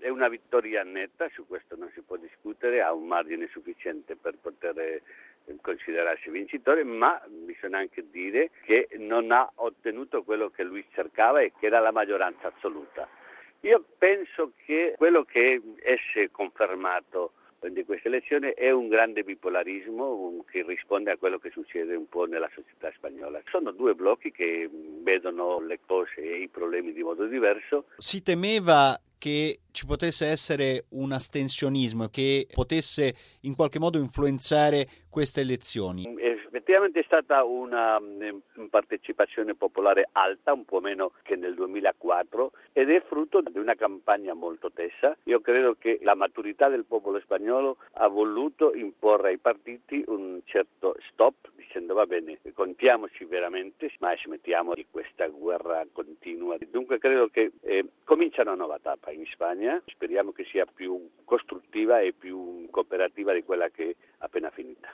È una vittoria netta, su questo non si può discutere, ha un margine sufficiente per poter considerarsi vincitore, ma bisogna anche dire che non ha ottenuto quello che lui cercava e che era la maggioranza assoluta. Io penso che quello che esce confermato di queste elezioni è un grande bipolarismo che risponde a quello che succede un po' nella società spagnola. Sono due blocchi che vedono le cose e i problemi di modo diverso. Si temeva che ci potesse essere un astensionismo che potesse in qualche modo influenzare queste elezioni. Effettivamente è stata una partecipazione popolare alta, un po' meno che nel 2004, ed è frutto di una campagna molto tesa. Io credo che la maturità del popolo spagnolo ha voluto imporre ai partiti un certo stop, dicendo va bene, contiamoci veramente, ma smettiamo di questa guerra continua. Dunque credo che comincia una nuova tappa in Spagna, speriamo che sia più costruttiva e più cooperativa di quella che è appena finita.